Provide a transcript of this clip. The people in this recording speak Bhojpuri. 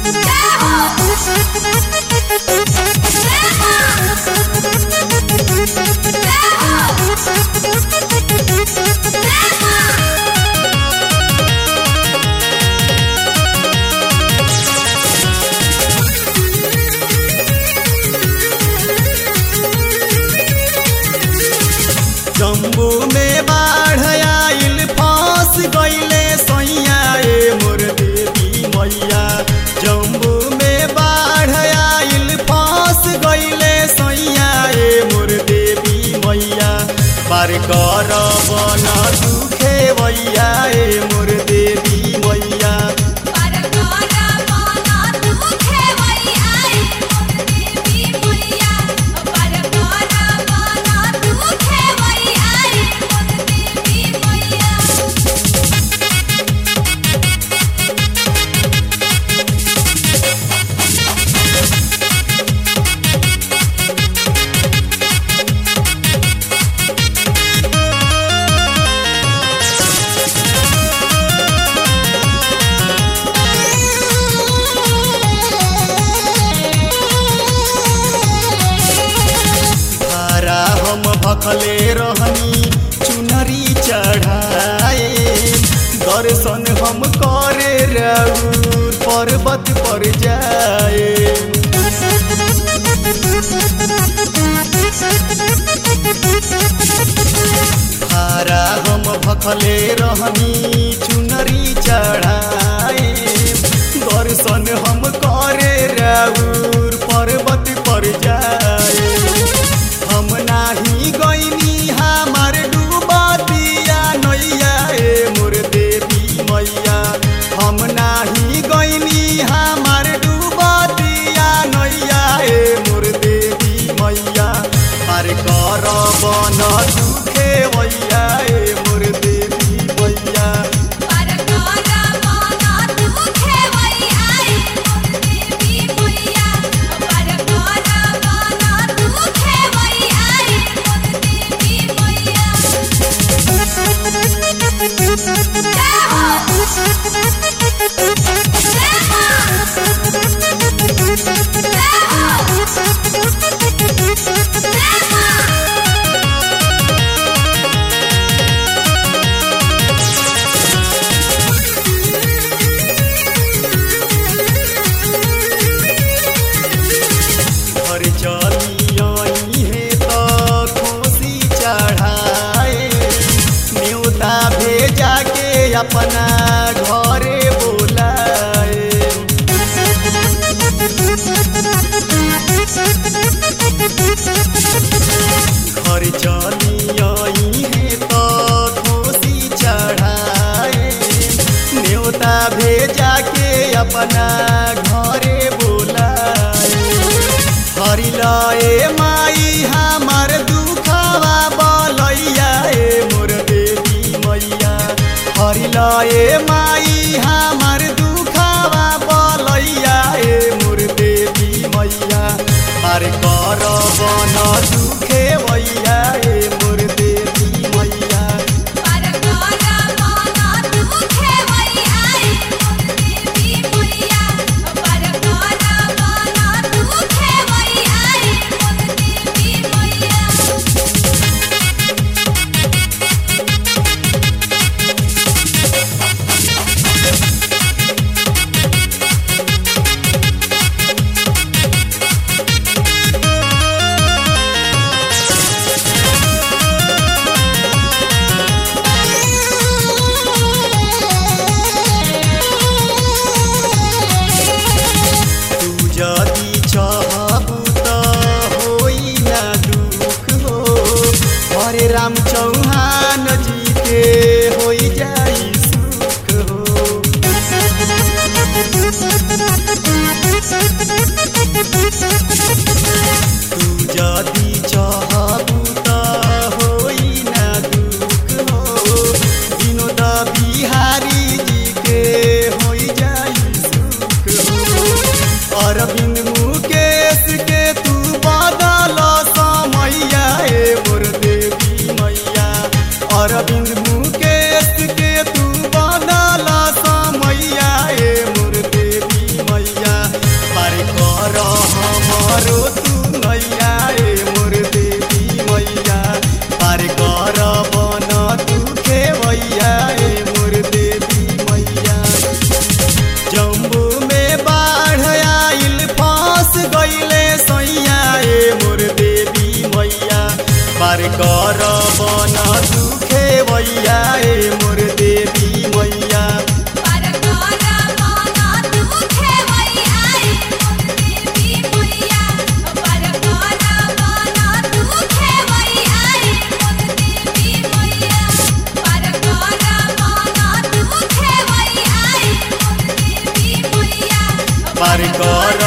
जम्बू में बाढ़ आइल फंस गइले सैया मोर देवी मैया। जम्बू में बाढ़ आइल फंस गइले सैया मोर देवी मैया। पार कर बन दुखे भैया मोर देवी मैया। हम भखले रहनी चुनरी चढ़ाए, दर्शन हम करे राउर पर्वत पर जाए। हारा हम भखले रहनी चुनरी चढ़ाए, दर्शन हम करे राउर पर्वत पर जाए। हम नाही गईनी हमार डूबतिया नैया मोर देवी मैया। हम नाही गईनी हमार डूबतिया नैया मोर देवी मैया। पार कर बन दुखे भैया मोर देवी मैया। अपना घरे बोलाए, घर चली आई है तो खुशी चढ़ाए। न्योता भेजा के अपना घरे बोलाए। हरि लाए माई हमार दुखवा बलैया मोर देवी मैया। हरि लाए माई हमार दुखवा बलैया मोर देवी मैया। पार कर बन दुखे भैया मोर देवी मैया। पार कर